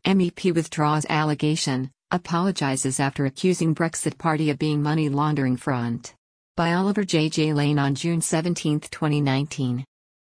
MEP withdraws allegation, apologizes after accusing Brexit Party of being money laundering front. By Oliver J. Lane on June 17, 2019.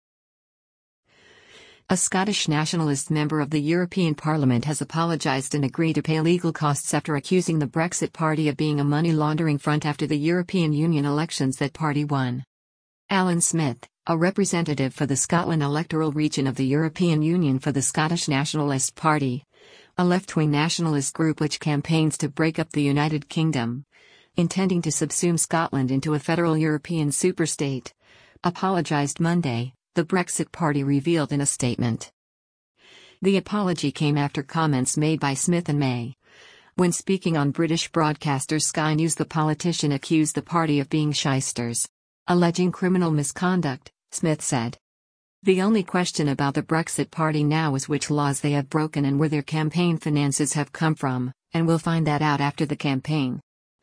A Scottish nationalist member of the European Parliament has apologised and agreed to pay legal costs after accusing the Brexit Party of being a money laundering front after the European Union elections that party won. Alan Smith, a representative for the Scotland electoral region of the European Union for the Scottish Nationalist Party, a left-wing nationalist group which campaigns to break up the United Kingdom, intending to subsume Scotland into a federal European superstate, apologised Monday, the Brexit Party revealed in a statement. The apology came after comments made by Smith and May. When speaking on British broadcaster Sky News, the politician accused the party of being shysters, alleging criminal misconduct, Smith said. The only question about the Brexit Party now is which laws they have broken and where their campaign finances have come from, and we'll find that out after the campaign.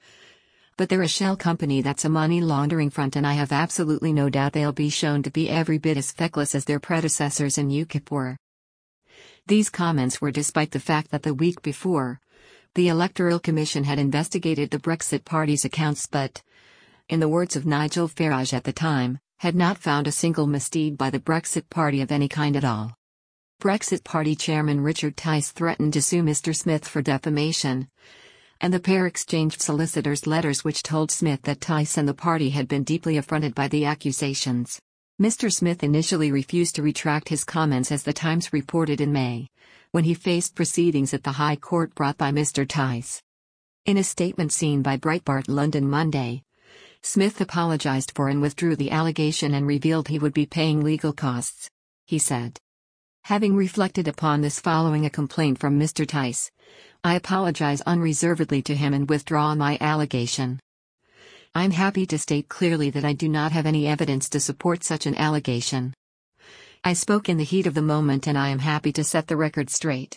But they're a shell company that's a money laundering front, and I have absolutely no doubt they'll be shown to be every bit as feckless as their predecessors in UKIP were. These comments were despite the fact that the week before, the Electoral Commission had investigated the Brexit Party's accounts but, in the words of Nigel Farage at the time, had not found a single misdeed by the Brexit Party of any kind at all. Brexit Party chairman Richard Tice threatened to sue Mr. Smith for defamation, and the pair exchanged solicitors' letters which told Smith that Tice and the party had been deeply affronted by the accusations. Mr. Smith initially refused to retract his comments, as the Times reported in May, when he faced proceedings at the High Court brought by Mr. Tice. In a statement seen by Breitbart London Monday, Smith apologized for and withdrew the allegation and revealed he would be paying legal costs. He said, "Having reflected upon this following a complaint from Mr. Tice, I apologize unreservedly to him and withdraw my allegation. I'm happy to state clearly that I do not have any evidence to support such an allegation. I spoke in the heat of the moment and I am happy to set the record straight.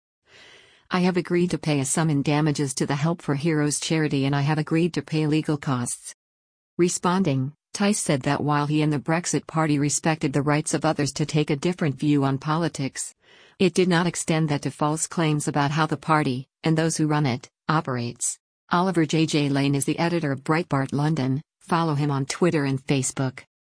I have agreed to pay a sum in damages to the Help for Heroes charity, and I have agreed to pay legal costs." Responding, Tice said that while he and the Brexit Party respected the rights of others to take a different view on politics, it did not extend that to false claims about how the party, and those who run it, operates. Oliver J. Lane is the editor of Breitbart London. Follow him on Twitter and Facebook.